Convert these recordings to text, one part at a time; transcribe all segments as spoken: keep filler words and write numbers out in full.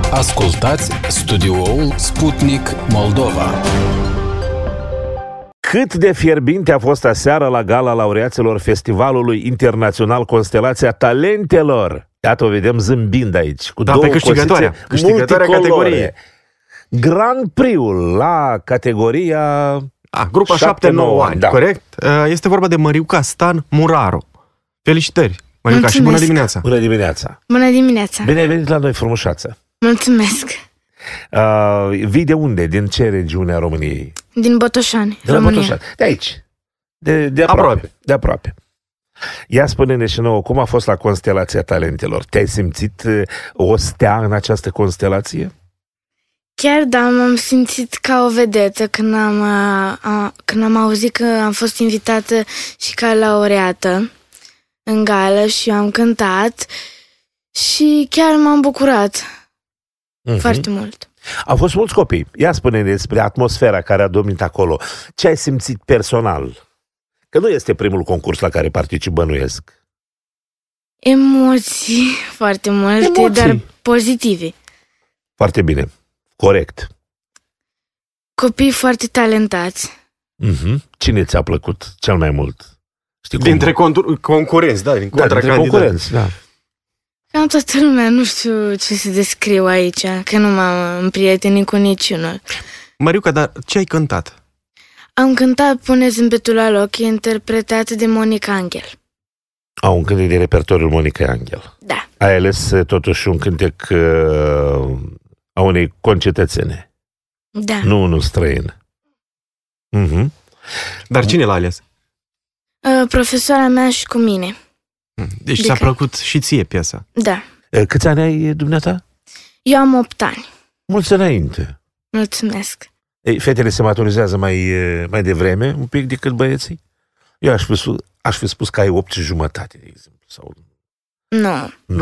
Ascultați studioul Sputnik Moldova. Cât de fierbinte a fost aseară la gala laureaților Festivalului Internațional Constelația Talentelor. Iată, o vedem zâmbind aici, cu da, două pe câștigătoarea, câștigătoarea categorie. Grand Prix-ul la categoria A, grupa șapte nouă ani, da. Corect? Este vorba de Măriuca Stan Muraro. Felicitări, Măriuca, și bună dimineața! Bună dimineața! Bună dimineața! Bine ai venit la noi, frumușață! Mulțumesc! Uh, vii de unde? Din ce regiune a României? Din Botoșani, de România. Botoșani. De aici. De, de aproape. aproape. De aproape. Ia spune-ne și nouă, cum a fost la Constelația Talentelor? Te-ai simțit o stea în această constelație? Chiar da, m-am simțit ca o vedetă când am, a, când am auzit că am fost invitată și ca laureată în gală și am cântat și chiar m-am bucurat mm-hmm. foarte mult. Au fost mulți copii. Ia spune-ne despre atmosfera care a domnit acolo. Ce ai simțit personal? Că nu este primul concurs la care particip, bănuiesc. Emoții foarte multe, Emoții. Dar pozitive. Foarte bine. Corect. Copii foarte talentați. Mm-hmm. Cine ți-a plăcut cel mai mult? Știi dintre cum? concurenți, da, din da, dintre concurenți, da. Cam toată lumea, nu știu ce să descriu aici, că nu m-am împrietenit cu niciunul. Măriuca, dar ce ai cântat? Am cântat Pune zâmbetul la loc, interpretat de Monica Angel. A, un cântec de repertoriul Monica Angel. Da. Ai ales totuși un cântec uh, a unei concetățene. Da. Nu unul străin. Mm-hmm. Dar cine l-a ales? Uh, profesoara mea și cu mine. Deci de ți-a că... plăcut și ție piesa? Da. Câți ani ai, dumneata? Eu am opt ani. Mulți înainte. Mulțumesc. Ei, fetele se maturizează mai, mai devreme, un pic decât băieții? Eu aș fi, aș fi spus că ai opt și jumătate, de exemplu. Sau... Nu. Nu.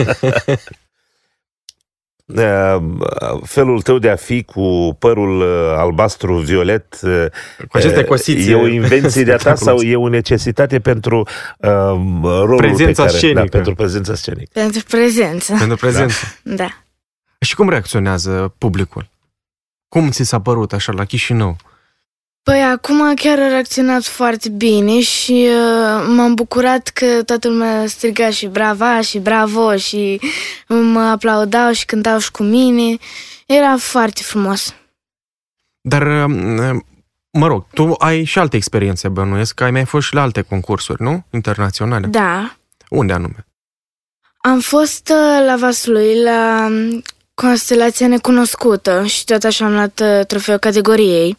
Felul tău de a fi cu părul albastru-violet cu aceste cosițe, e o invenție de-a ta sau e o necesitate pentru uh, rolul prezența pe care, scenică. Da, pentru prezența scenică. Pentru prezență. Pentru prezență. Da. da. Și cum reacționează publicul? Cum ți s-a părut așa la Chișinău? Păi acum chiar a reacționat foarte bine și uh, m-am bucurat că toată lumea striga și brava și bravo și mă aplaudau și cântau și cu mine. Era foarte frumos. Dar, mă rog, tu ai și alte experiențe, bănuiesc, că ai mai fost și la alte concursuri, nu? Internaționale. Da. Unde anume? Am fost uh, la Vaslui, la Constelația Necunoscută și tot așa am luat uh, trofeul categoriei.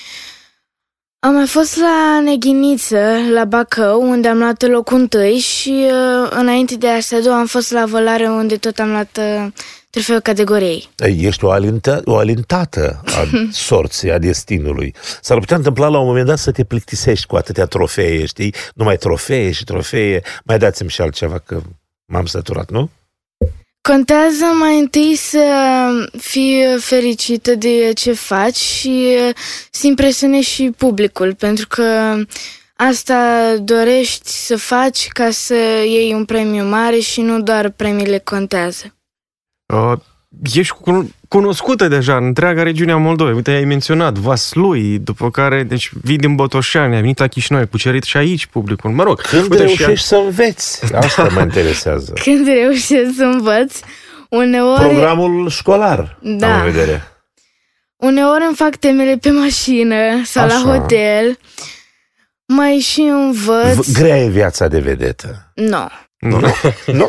Am mai fost la Neghiniță, la Bacău, unde am luat locul întâi și uh, înainte de asta două am fost la Vălare, unde tot am luat uh, trofeul categoriei. Ești o, alintă, o alintată a sorții, a destinului. S-ar putea întâmpla la un moment dat să te plictisești cu atâtea trofee, știi? Numai trofee și trofee. Mai dați-mi și altceva, că m-am săturat, nu? Contează mai întâi să fii fericită de ce faci și să impresionezi și publicul, pentru că asta dorești să faci ca să iei un premiu mare și nu doar premiile contează. Uh, ești cunoscută deja în întreaga regiune a Moldovei. Uite, ai menționat Vaslui, după care deci, vii din Botoșani, ai venit la Chișinău, ai cucerit și aici publicul. Mă rog, când uite, reușești și... să înveți? Asta mă interesează. Când reușești să învăț, uneori... Programul școlar, da. am în vedere. Uneori îmi fac temele pe mașină sau așa. La hotel, mai și învăț... Grea e viața de vedetă. Nu. Nu? Nu?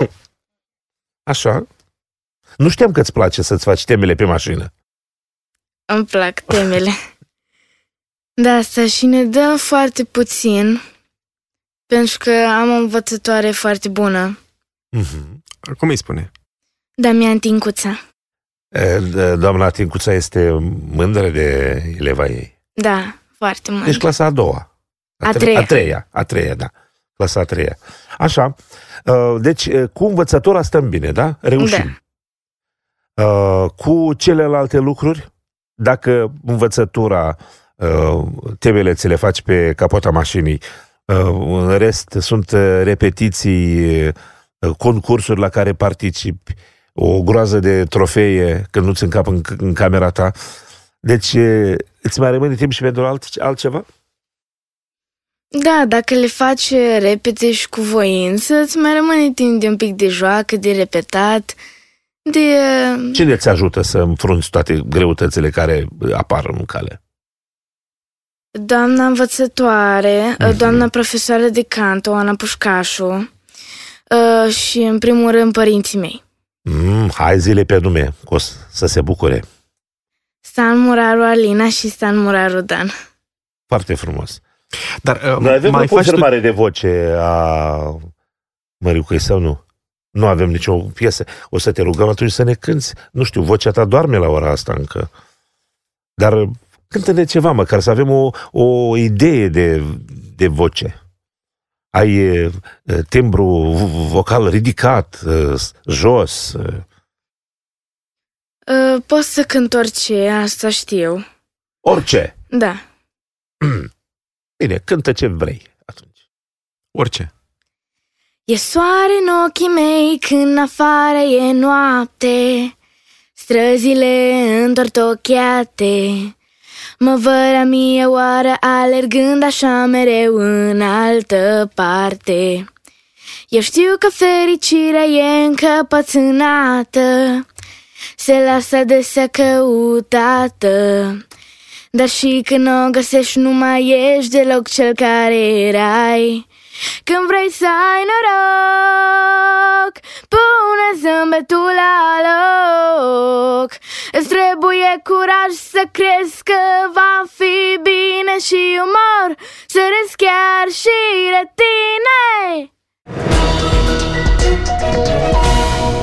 Așa? Nu știam că îți place să-ți faci temele pe mașină. Îmi plac temele. De asta și ne dă foarte puțin, pentru că am o învățătoare foarte bună. Mm-hmm. Cum îi spune? Damian Tincuța. E, doamna Tincuța este mândră de eleva ei. Da, foarte mândră. Deci clasa a doua. A, a treia. A treia, a treia, da. Clasa a treia. Așa. Deci, cu învățătura stăm bine, da? Reușim. Da. Uh, cu celelalte lucruri, dacă învățătura, uh, temele ți le faci pe capota mașinii, uh, în rest sunt repetiții, uh, concursuri la care participi, o groază de trofee când nu-ți încap în, în camera ta. Deci, îți mai rămâne timp și pentru alt, altceva? Da, dacă le faci repede și cu voință, îți mai rămâne timp de un pic de joacă, de repetat, de... Cine îți ajută să înfrunți toate greutățile care apar în cale? Doamna învățătoare, Mhm. doamna profesoară de canto, Ana Pușcașu, și, în primul rând, părinții mei. Mm, hai zile pe nume, că o să se bucure. Stan Muraru Alina și Stan Muraru Dan. Foarte frumos. Dar uh, Noi avem mai o faci tu... confirmare de voce a Măriucăi sau nu? Nu avem nicio piesă. O să te rugăm atunci să ne cânți. Nu știu, vocea ta doarme la ora asta încă. Dar cântă-ne ceva, măcar să avem o, o idee de, de voce. Ai e, timbru vocal ridicat, jos. Pot să cânt orice, asta știu. Orice. Da. Bine, cântă ce vrei atunci. Orice. E soare în ochii mei când afară e noapte, străzile întortocheate. Mă văd la mie oară alergând așa mereu în altă parte. Eu știu că fericirea e încăpățânată, se lasă adesea căutată, dar și când o găsești nu mai ești deloc cel care erai. Când vrei să ai noroc, pune zâmbetul la loc. Îți trebuie curaj să crezi că va fi bine și umor să râzi chiar și de tine.